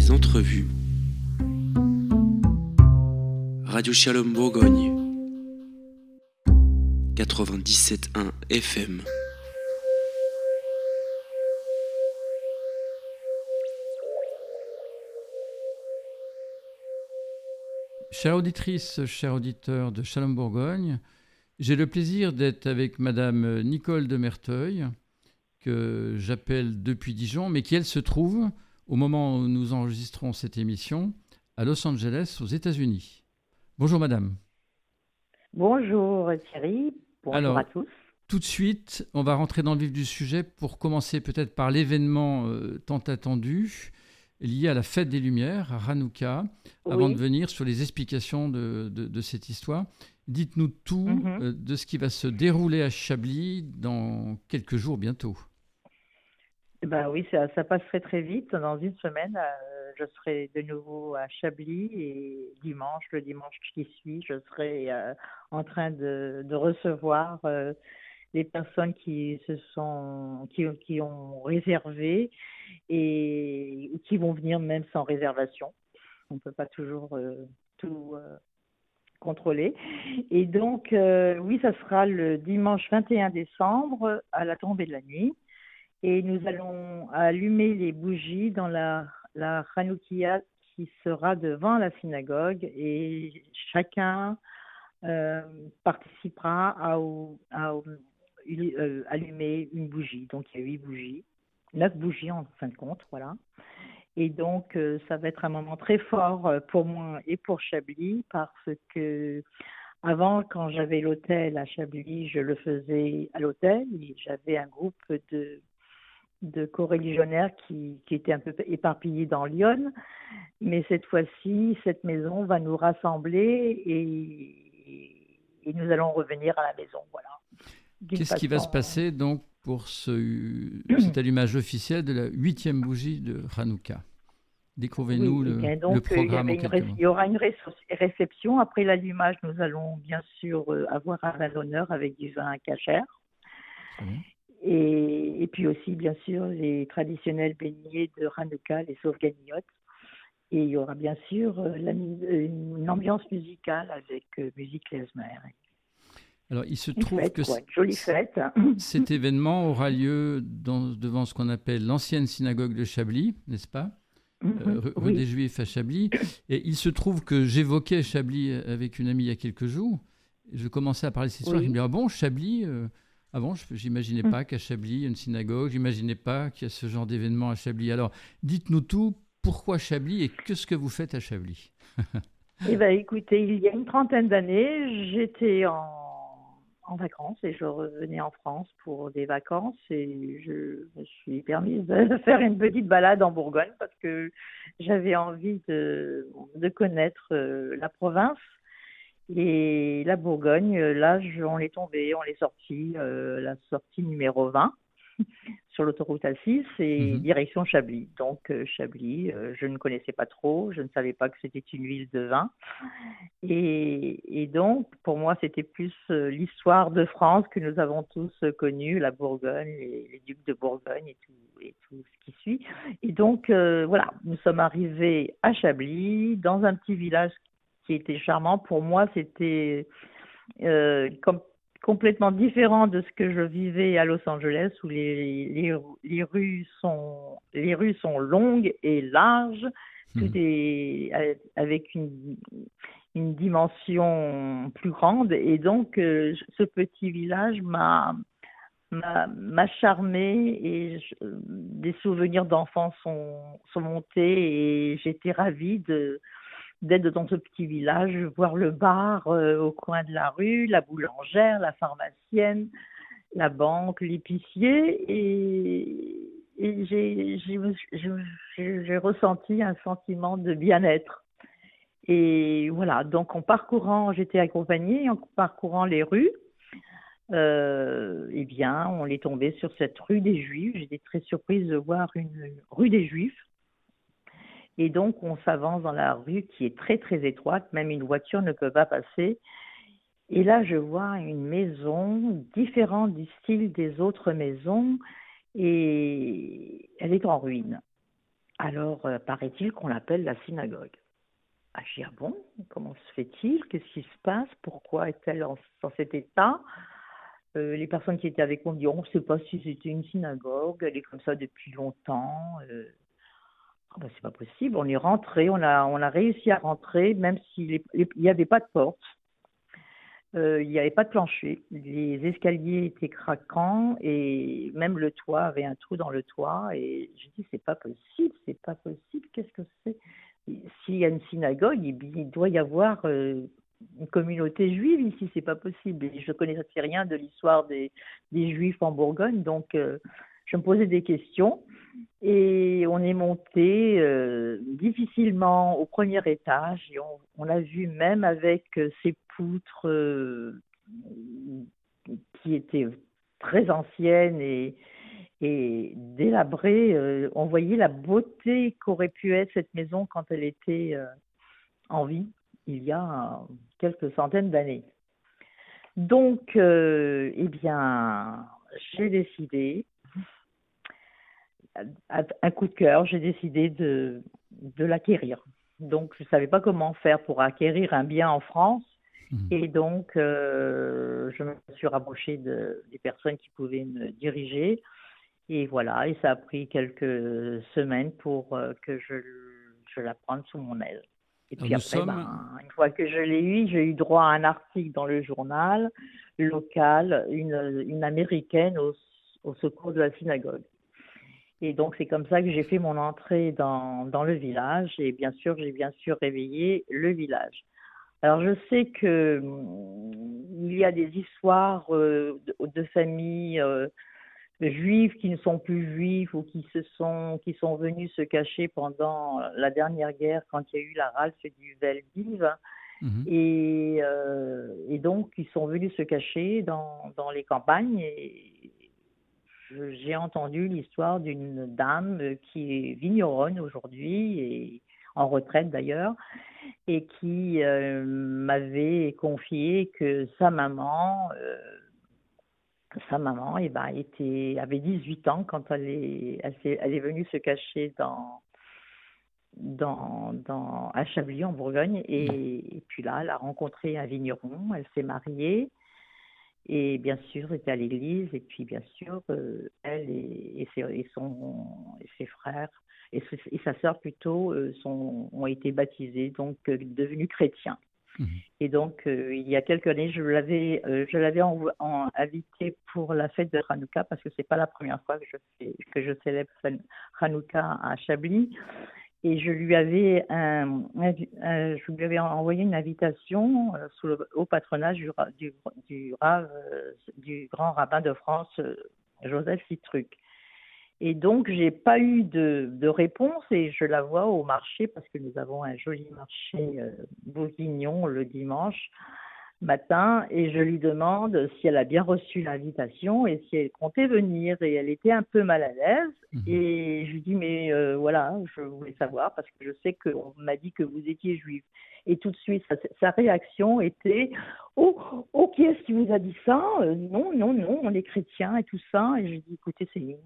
Les entrevues. Radio Shalom Bourgogne 97.1 FM. Chère auditrice, chers auditeurs de Shalom Bourgogne, j'ai le plaisir d'être avec Madame Nicole de Merteuil, que j'appelle depuis Dijon, mais qui, elle, se trouve, au moment où nous enregistrons cette émission, à Los Angeles, aux États-Unis. Bonjour Madame. Bonjour Thierry, bonjour à tous. Tout de suite, on va rentrer dans le vif du sujet pour commencer peut-être par l'événement tant attendu, lié à la fête des Lumières, à Hanouka, avant de venir sur les explications de cette histoire. Dites-nous tout de ce qui va se dérouler à Chablis dans quelques jours bientôt. Ben oui, ça passerait très vite. Dans une semaine, je serai de nouveau à Chablis et le dimanche qui suit, je serai en train de recevoir les personnes qui ont réservé et qui vont venir même sans réservation. On ne peut pas toujours tout contrôler. Et donc, oui, ça sera le dimanche 21 décembre à la tombée de la nuit. Et nous allons allumer les bougies dans la Hanoukia qui sera devant la synagogue et chacun participera à allumer une bougie. Donc il y a 8 bougies, 9 bougies en fin de compte, voilà. Et donc ça va être un moment très fort pour moi et pour Chablis parce que avant, quand j'avais l'hôtel à Chablis, je le faisais à l'hôtel et j'avais un groupe de coreligionnaires qui étaient un peu éparpillés dans Lyon. Mais cette fois-ci, cette maison va nous rassembler et nous allons revenir à la maison. Voilà. Qu'est-ce qui va se passer donc pour cet allumage officiel de la 8e bougie de Hanouka? Découvrez-nous le programme. Il y aura une réception. Après l'allumage, nous allons bien sûr avoir un vin d'honneur avec du vin kasher. Et puis aussi, bien sûr, les traditionnels beignets de Hanouka, les sauve-ganiottes. Et il y aura bien sûr une ambiance musicale avec musique klezmer. Alors, il se trouve que une jolie fête. Cet événement aura lieu devant ce qu'on appelle l'ancienne synagogue de Chablis, n'est-ce pas? Rue des Juifs à Chablis. Et il se trouve que j'évoquais Chablis avec une amie il y a quelques jours. Je commençais à parler de cette histoire. Je me disais, ah bon, Chablis avant, je n'imaginais pas qu'à Chablis, il y a une synagogue. Je n'imaginais pas qu'il y a ce genre d'événement à Chablis. Alors, dites-nous tout. Pourquoi Chablis et qu'est-ce que vous faites à Chablis? Eh bien, écoutez, il y a une trentaine d'années, j'étais en vacances et je revenais en France pour des vacances et je me suis permise de faire une petite balade en Bourgogne parce que j'avais envie de connaître la province. Et la Bourgogne, là, on est sorti, la sortie numéro 20 sur l'autoroute A6 et direction Chablis. Donc, Chablis, je ne connaissais pas trop, je ne savais pas que c'était une ville de vin. Et donc, pour moi, c'était plus l'histoire de France que nous avons tous connue, la Bourgogne, les ducs de Bourgogne et tout ce qui suit. Et donc, voilà, nous sommes arrivés à Chablis, dans un petit village qui était charmant. Pour moi, c'était complètement différent de ce que je vivais à Los Angeles, où les rues sont longues et larges, tout est avec une dimension plus grande. Et donc, ce petit village m'a charmée et des souvenirs d'enfance sont montés et j'étais ravie d'être dans ce petit village, voir le bar au coin de la rue, la boulangère, la pharmacienne, la banque, l'épicier, et j'ai ressenti un sentiment de bien-être. Et voilà, donc j'étais accompagnée, en parcourant les rues, eh bien, on est tombé sur cette rue des Juifs. J'étais très surprise de voir une rue des Juifs. Et donc, on s'avance dans la rue qui est très, très étroite. Même une voiture ne peut pas passer. Et là, je vois une maison différente du style des autres maisons. Et elle est en ruine. Alors, paraît-il qu'on l'appelle la synagogue. Ah, je dis, ah bon, comment se fait-il? Qu'est-ce qui se passe? Pourquoi est-elle dans cet état? Les personnes qui étaient avec moi me disent, on ne sait pas si c'était une synagogue, elle est comme ça depuis longtemps. Ah ben, c'est pas possible, on est rentré, on a réussi à rentrer, même s'il n'y avait pas de porte, il n'y avait pas de plancher, les escaliers étaient craquants et même le toit avait un trou dans le toit. Et je dis, c'est pas possible, qu'est-ce que c'est? S'il y a une synagogue, il doit y avoir une communauté juive ici, c'est pas possible. Et je ne connaissais rien de l'histoire des Juifs en Bourgogne, donc je me posais des questions. Et on est monté difficilement au premier étage et on l'a vu même avec ces poutres qui étaient très anciennes et délabrées. On voyait la beauté qu'aurait pu être cette maison quand elle était en vie, il y a quelques centaines d'années. Donc, eh bien, j'ai décidé, un coup de cœur, j'ai décidé de l'acquérir. Donc, je ne savais pas comment faire pour acquérir un bien en France. Et donc, je me suis rapprochée des personnes qui pouvaient me diriger. Et voilà, et ça a pris quelques semaines pour que je la prenne sous mon aile. Et Alors puis après, une fois que je l'ai eu, j'ai eu droit à un article dans le journal local, une américaine au secours de la synagogue. Et donc, c'est comme ça que j'ai fait mon entrée dans le village. Et bien sûr, j'ai bien sûr réveillé le village. Alors, je sais que il y a des histoires de familles juifs qui ne sont plus juifs ou qui sont venus se cacher pendant la dernière guerre quand il y a eu la ralph du Veldiv. Et donc, ils sont venus se cacher dans les campagnes. Et j'ai entendu l'histoire d'une dame qui est vigneronne aujourd'hui, et en retraite d'ailleurs, et qui m'avait confié que sa maman avait 18 ans quand elle est venue se cacher à Chablis en Bourgogne. Et puis là, elle a rencontré un vigneron, elle s'est mariée. Et bien sûr, était à l'église. Et puis, bien sûr, elle et ses frères, et sa sœur plutôt, ont été baptisés, donc devenus chrétiens. Et donc, il y a quelques années, je l'avais invité pour la fête de Hanouka, parce que c'est pas la première fois que je célèbre Hanouka à Chablis. Et je lui avais envoyé une invitation au patronage du grand rabbin de France, Joseph Citruc. Et donc, j'ai pas eu de réponse, et je la vois au marché, parce que nous avons un joli marché bourguignon le dimanche matin, et je lui demande si elle a bien reçu l'invitation et si elle comptait venir. Et elle était un peu mal à l'aise. Et je lui dis, mais voilà, je voulais savoir, parce que je sais qu'on m'a dit que vous étiez juif. Et tout de suite, sa réaction était, oh, qui est-ce qui vous a dit ça? Non, on est chrétiens et tout ça. Et je lui dis, écoutez, c'est une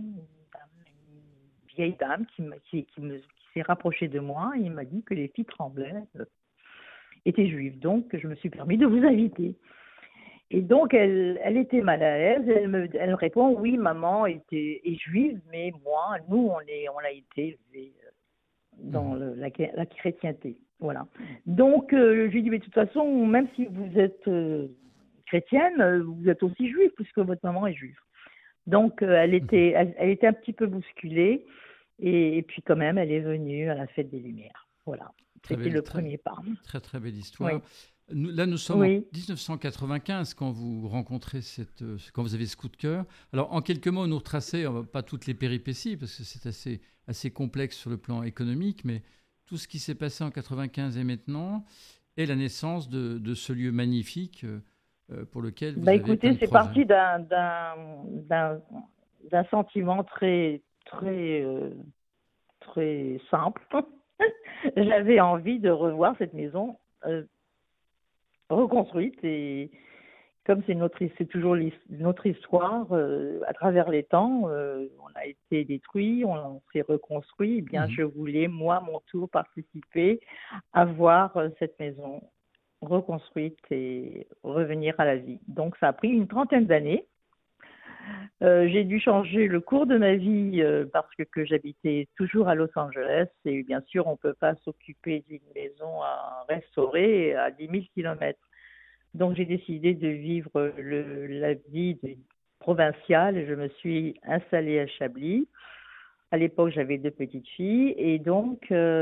vieille dame qui s'est rapprochée de moi, et il m'a dit que les filles tremblaient était juive, donc je me suis permis de vous inviter. Et donc elle était mal à l'aise, elle me répond, oui, maman est juive, mais nous on a été élevés dans la chrétienté. Voilà. Donc je lui dis, mais de toute façon, même si vous êtes chrétienne, vous êtes aussi juive, puisque votre maman est juive. Donc elle était un petit peu bousculée, et puis quand même elle est venue à la fête des Lumières. Voilà. C'était le premier pas. Très, très belle histoire. Oui. Nous sommes en 1995 quand vous rencontrez quand vous avez ce coup de cœur. Alors, en quelques mots, nous retracer, pas toutes les péripéties, parce que c'est assez complexe sur le plan économique, mais tout ce qui s'est passé en 95 et maintenant, et la naissance de ce lieu magnifique pour lequel vous avez écoutez, c'est parti d'un sentiment très, très, très simple. J'avais envie de revoir cette maison reconstruite, et comme c'est toujours notre histoire, à travers les temps, on a été détruit, on s'est reconstruit. Eh bien, je voulais, moi, à mon tour, participer à voir cette maison reconstruite et revenir à la vie. Donc, ça a pris une trentaine d'années. J'ai dû changer le cours de ma vie parce que j'habitais toujours à Los Angeles et bien sûr, on ne peut pas s'occuper d'une maison à restaurer à 10 000 kilomètres. Donc, j'ai décidé de vivre la vie provinciale et je me suis installée à Chablis. À l'époque, j'avais 2 petites filles et donc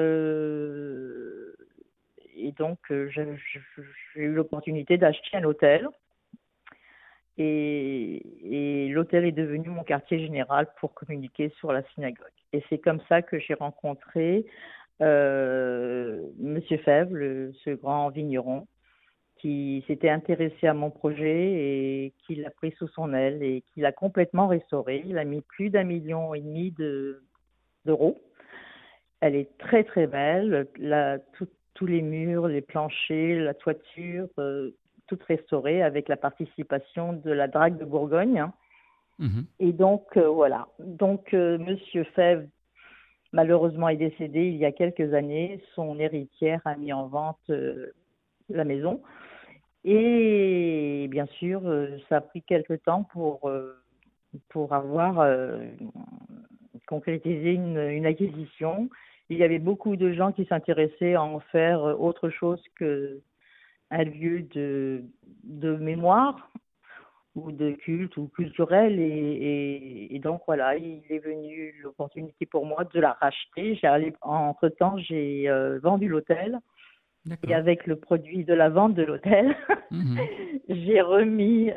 j'ai eu l'opportunité d'acheter un hôtel. Et l'hôtel est devenu mon quartier général pour communiquer sur la synagogue. Et c'est comme ça que j'ai rencontré Monsieur Fèvre, ce grand vigneron, qui s'était intéressé à mon projet et qui l'a pris sous son aile et qui l'a complètement restauré. Il a mis plus d'1,5 million d'euros. Elle est très très belle. Tous les murs, les planchers, la toiture, toute restaurée avec la participation de la Drague de Bourgogne. Et donc, voilà. Donc, Monsieur Fèvre, malheureusement, est décédé il y a quelques années. Son héritière a mis en vente la maison. Et bien sûr, ça a pris quelques temps pour avoir concrétisé une acquisition. Il y avait beaucoup de gens qui s'intéressaient à en faire autre chose qu'un lieu de mémoire ou de culte ou culturel. Et donc, voilà, il est venu l'opportunité pour moi de la racheter. Entre-temps, j'ai vendu l'hôtel. D'accord. Et avec le produit de la vente de l'hôtel, j'ai remis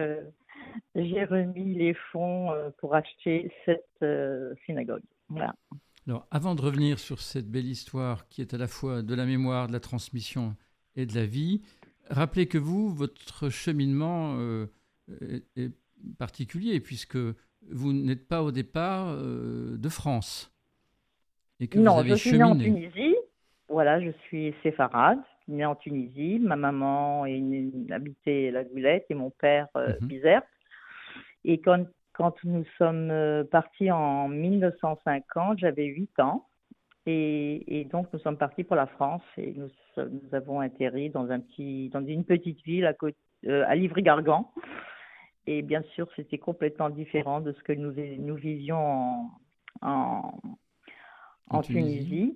les fonds pour acheter cette synagogue. Voilà. Alors, avant de revenir sur cette belle histoire qui est à la fois de la mémoire, de la transmission et de la vie, rappelez que votre cheminement est particulier puisque vous n'êtes pas au départ de France. Et que non, vous avez je suis née en Tunisie. Voilà, je suis séfarade, née en Tunisie. Ma maman habitait la Goulette et mon père Bizerte. Et quand nous sommes partis en 1950, j'avais 8 ans. Et donc, nous sommes partis pour la France et nous avons atterri dans une petite ville à Livry-Gargan. Et bien sûr, c'était complètement différent de ce que nous vivions en Tunisie.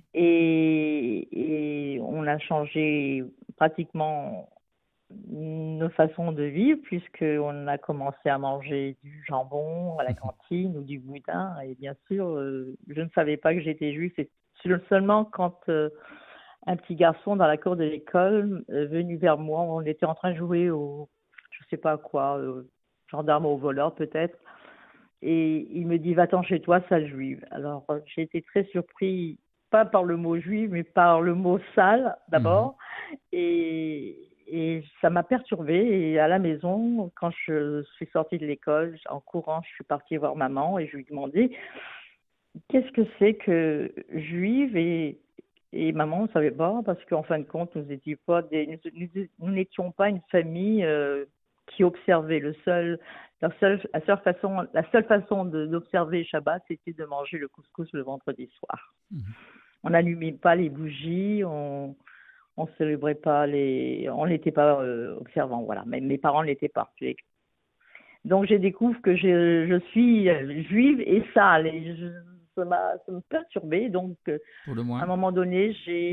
Et on a changé pratiquement nos façons de vivre puisqu'on a commencé à manger du jambon à la cantine ou du boudin. Et bien sûr, je ne savais pas que j'étais juive. C'est seulement quand un petit garçon dans la cour de l'école est venu vers moi, on était en train de jouer au, je sais pas quoi, gendarme au voleur peut-être. Et il me dit, va-t'en chez toi, sale juive. Alors, j'ai été très surpris, pas par le mot juive, mais par le mot sale d'abord. Et ça m'a perturbée. Et à la maison, quand je suis sortie de l'école, en courant, je suis partie voir maman et je lui ai demandé, qu'est-ce que c'est que juive et maman ne savait pas, parce qu'en fin de compte, nous n'étions pas une famille qui observait. La seule façon d'observer Shabbat, c'était de manger le couscous le vendredi soir. On n'allumait pas les bougies, on célébrait pas on n'était pas observant, voilà. Même mes parents ne l'étaient pas. Donc je découvre que je suis juive et sale, et ça me perturbait. Donc à un moment donné,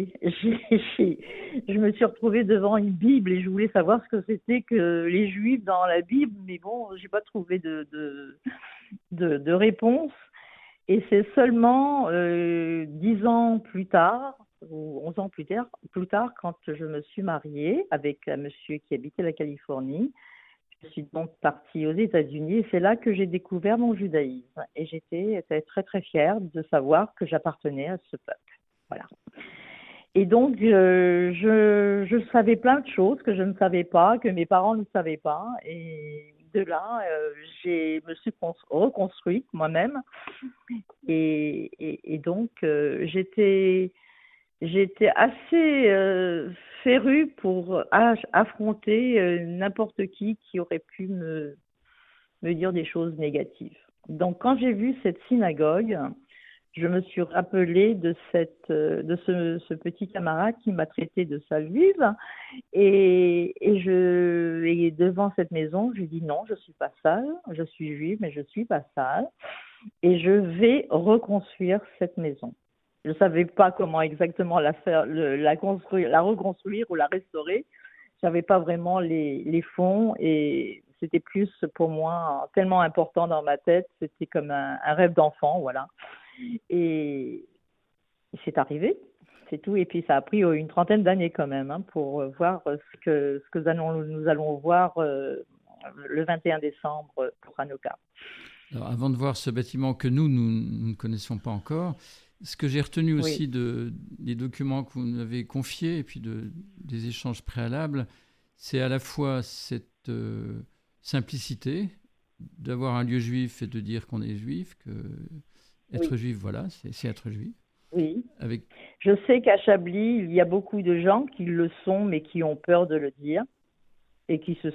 je me suis retrouvée devant une Bible et je voulais savoir ce que c'était que les Juifs dans la Bible, mais bon, j'ai pas trouvé de réponse. Et c'est seulement 10 ans plus tard, ou 11 ans plus tard, quand je me suis mariée avec un monsieur qui habitait la Californie. Je suis donc partie aux États-Unis et c'est là que j'ai découvert mon judaïsme. Et j'étais très très fière de savoir que j'appartenais à ce peuple. Voilà. Et donc, je savais plein de choses que je ne savais pas, que mes parents ne savaient pas. Et de là, je me suis reconstruite moi-même. Et donc, j'étais assez férue pour affronter n'importe qui aurait pu me dire des choses négatives. Donc, quand j'ai vu cette synagogue, je me suis rappelée de ce petit camarade qui m'a traité de sale juive. Et devant cette maison, je lui dis non, je ne suis pas sale, je suis juive, mais je ne suis pas sale. Et je vais reconstruire cette maison. Je ne savais pas comment exactement la reconstruire ou la restaurer. Je n'avais pas vraiment les fonds et c'était plus pour moi tellement important dans ma tête. C'était comme un rêve d'enfant, voilà. Et c'est arrivé, c'est tout. Et puis ça a pris une trentaine d'années quand même pour voir ce que nous allons voir le 21 décembre pour Hanouka. Alors, avant de voir ce bâtiment que nous ne connaissons pas encore, ce que j'ai retenu aussi des documents que vous nous avez confiés et puis des échanges préalables, c'est à la fois cette simplicité d'avoir un lieu juif et de dire qu'on est juif, que être juif, voilà, c'est être juif. Oui. Je sais qu'à Chablis, il y a beaucoup de gens qui le sont, mais qui ont peur de le dire et qui ils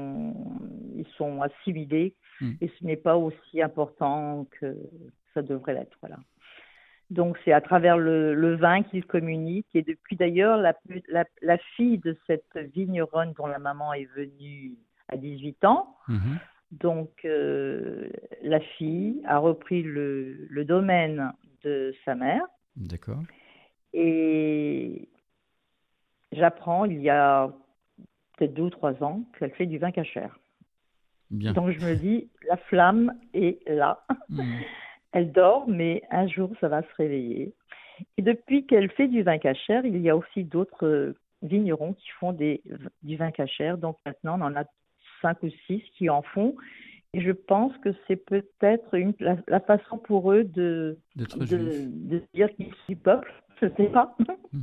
sont assimilés. Et ce n'est pas aussi important que ça devrait l'être, voilà. Donc, c'est à travers le vin qu'ils communiquent. Et depuis d'ailleurs, la fille de cette vigneronne dont la maman est venue à 18 ans, donc la fille a repris le domaine de sa mère. D'accord. Et j'apprends, il y a peut-être 2 ou 3 ans, qu'elle fait du vin cachère. Bien. Donc, je me dis, la flamme est là. Elle dort, mais un jour, ça va se réveiller. Et depuis qu'elle fait du vin cachère, il y a aussi d'autres vignerons qui font du vin cachère. Donc maintenant, on en a 5 ou 6 qui en font. Et je pense que c'est peut-être la façon pour eux de dire qu'ils sont du peuple. Je ne sais pas.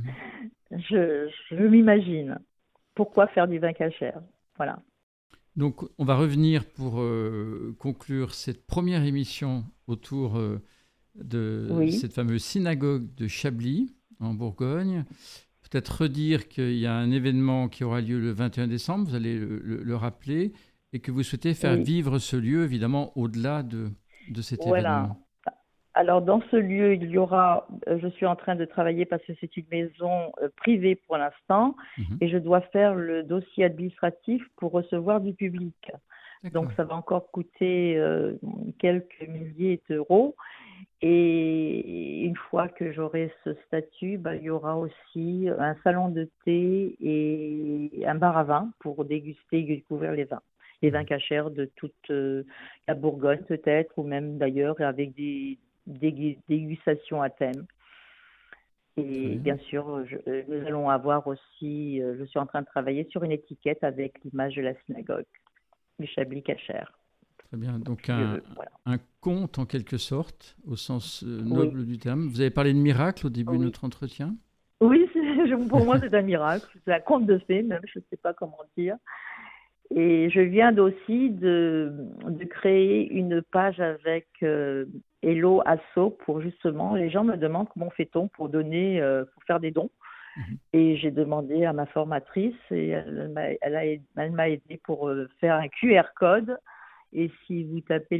Je m'imagine. Pourquoi faire du vin cachère? Voilà. Donc, on va revenir pour conclure cette première émission autour de cette fameuse synagogue de Chablis, en Bourgogne. Peut-être redire qu'il y a un événement qui aura lieu le 21 décembre, vous allez le rappeler, et que vous souhaitez faire vivre ce lieu, évidemment, au-delà de cet événement. Alors, dans ce lieu, il y aura, je suis en train de travailler parce que c'est une maison privée pour l'instant, et je dois faire le dossier administratif pour recevoir du public. D'accord. Donc, ça va encore coûter quelques milliers d'euros. Et une fois que j'aurai ce statut, il y aura aussi un salon de thé et un bar à vin pour déguster et découvrir les vins cachers de toute la Bourgogne peut-être, ou même d'ailleurs avec des dégustations à thème. Et bien sûr, nous allons avoir aussi, je suis en train de travailler sur une étiquette avec l'image de la synagogue, du Chablis Cacher. Très bien, donc un conte en quelque sorte, au sens noble du terme. Vous avez parlé de miracle au début de notre entretien. Oui, pour moi c'est un miracle, c'est un conte de fées même, je ne sais pas comment dire. Et je viens aussi de créer une page avec Hello Asso pour justement, les gens me demandent comment fait-on pour donner, pour faire des dons. Et j'ai demandé à ma formatrice et elle m'a aidé pour faire un QR code. Et si vous tapez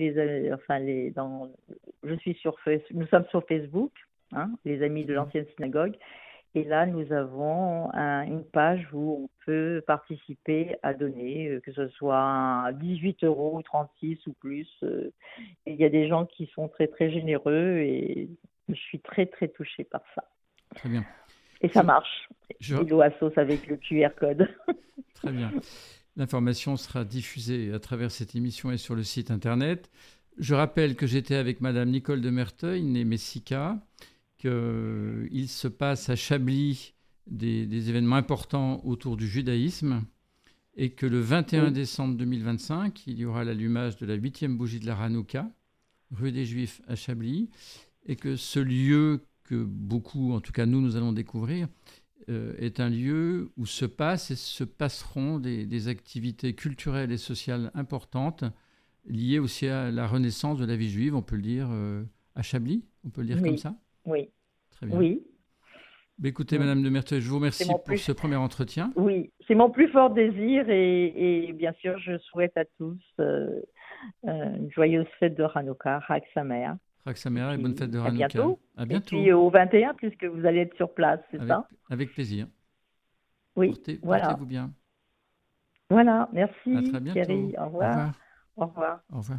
nous sommes sur Facebook, les amis de l'ancienne synagogue. Et là, nous avons une page où on peut participer à donner, que ce soit 18 € ou 36 ou plus. Et il y a des gens qui sont très, très généreux et je suis très, très touchée par ça. Très bien. Et ça marche. Hello Assos avec le QR code. Très bien. L'information sera diffusée à travers cette émission et sur le site internet. Je rappelle que j'étais avec Madame Nicole de Merteuil, née Messica, qu'il se passe à Chablis des événements importants autour du judaïsme et que le 21 décembre 2025, il y aura l'allumage de la 8e bougie de la Hanouka, rue des Juifs à Chablis, et que ce lieu que beaucoup, en tout cas nous allons découvrir, est un lieu où se passeront des activités culturelles et sociales importantes liées aussi à la renaissance de la vie juive, on peut le dire, à Chablis, on peut le dire comme ça? Oui. Très bien. Oui. Écoutez, Madame de Merteuil, je vous remercie pour ce premier entretien. Oui, c'est mon plus fort désir et bien sûr, je souhaite à tous une joyeuse fête de Hanouka, Chag Sameach. Chag Sameach et bonne fête de Hanouka. À bientôt. Et puis au 21, puisque vous allez être sur place, c'est ça? Avec plaisir. Oui, Portez-vous bien. Voilà, merci. À très bientôt. Thierry. Au revoir. Au revoir. Au revoir.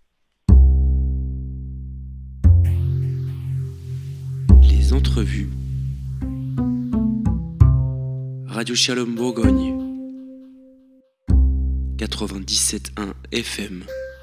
Les entrevues. Radio Shalom Bourgogne 97.1 FM.